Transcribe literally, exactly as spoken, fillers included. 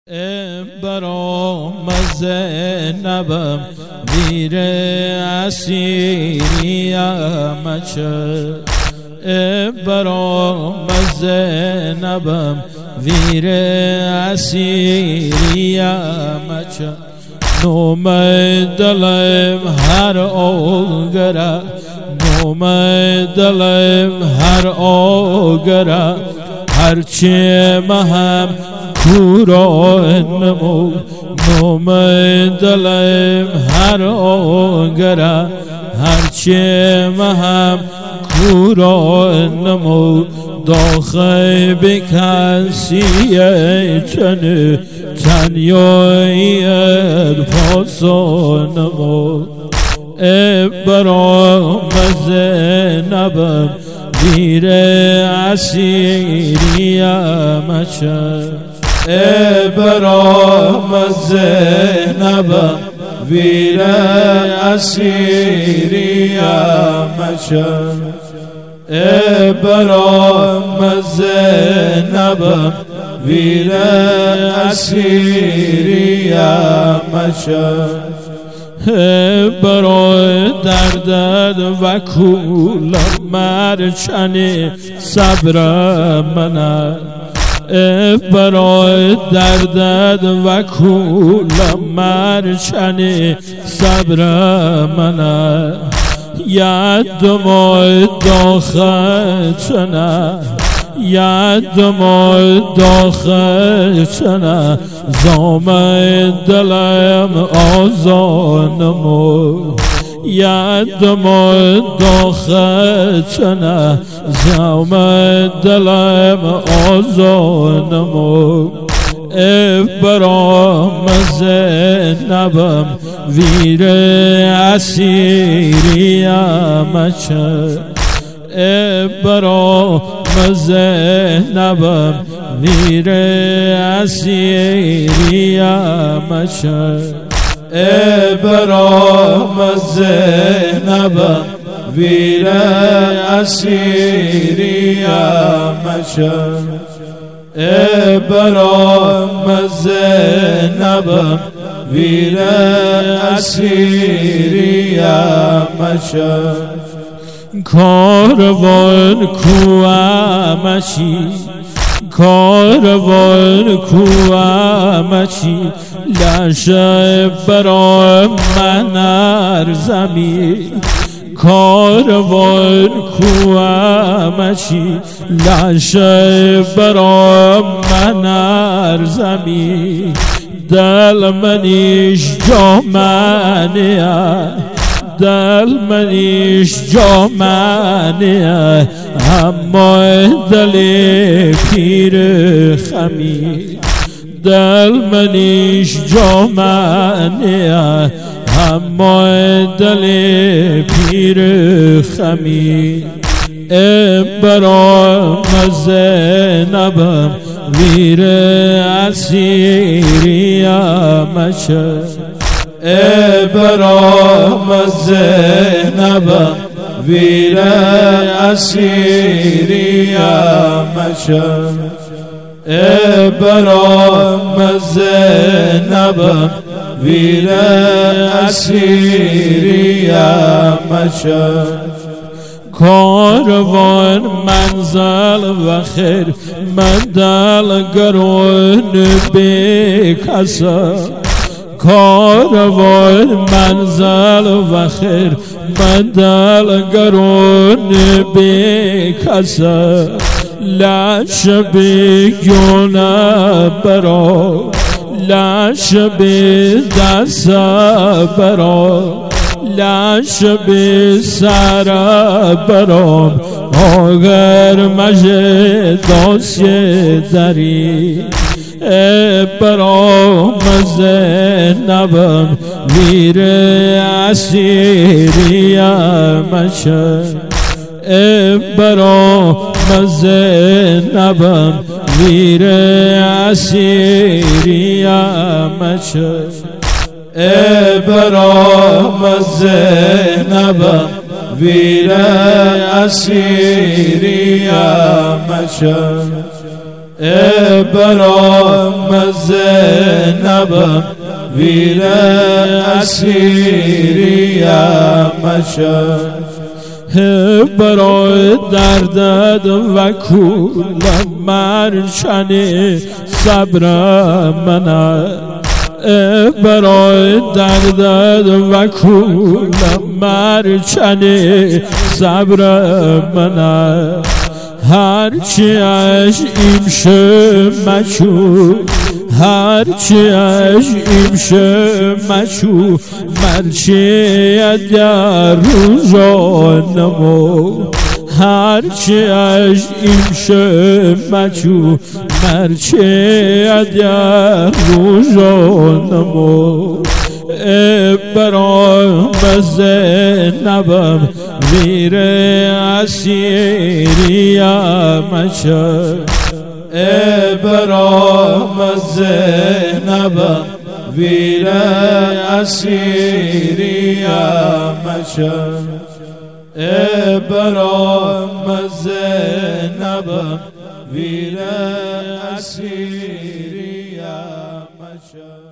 برام زینبم ویر اسیریم چه برام زینبم ویر اسیریم چه نوم دلم هر آگره نوم دلم هر آگره هرچی مهم کورا نمو نوم دلم هر آگره هرچی مهم کورا نمو داخل بکسیه چنه تنیایت پاسا نمو برام زینبم ویر اسیریم چه برام زینبم ویر اسیریم چه برام زینبم ویر اسیریم چه برای دردت و کولم مرچنی صبر منه برای دردت و کولم مرچنی صبر منه یادم داخل چنه یادم داخل چنه زام دلم آزانمو یادم داخل چنه زام دلم آزانمو برام زینبم ویر اسیریم چه برام زینبم ویر اسیریم چه برام زینبم ویر اسیریم چه برام زینبم ویر اسیریم چه کاروان کوامشی کاروان کوامشی لشه برای من ارزمی کاروان کوامشی لشه برای من ارزمی دل منیش جامنیه دل منیش جامنیه اما دل پیر خمی دل منیش جامنیه اما دل پیر خمی برام زینبم ویر اسیریم چه برام زینبم ویر اسیریم چه برام زینبم ویر اسیریم چه کاروان منزل و خیر من دل گرون بکسم کاروان منزل و خیر من دل گرون بکسم لش بگونه برا لش به دست برا لش به سر برام آگر مجه داسی داری برام زینبم ویر اسیریم چه برام زینبم ویر اسیریم چه برام زینبم ویر اسیریم چه برام زینبم ویر اسیریم مشد برای دردت و کولم مرچنی صبر منه برای دردت و کولم مرچنی صبر منه هرچی اش ایمشه مچو هرچی اش ایمشه مچو مرچی در روزانمو هرچی اش ایمشه مچو مرچی در روزانمو برام زینبم ویر اسیریم مشد برام زینبم ویر اسیریم مشد برام زینبم ویر اسیریم مشد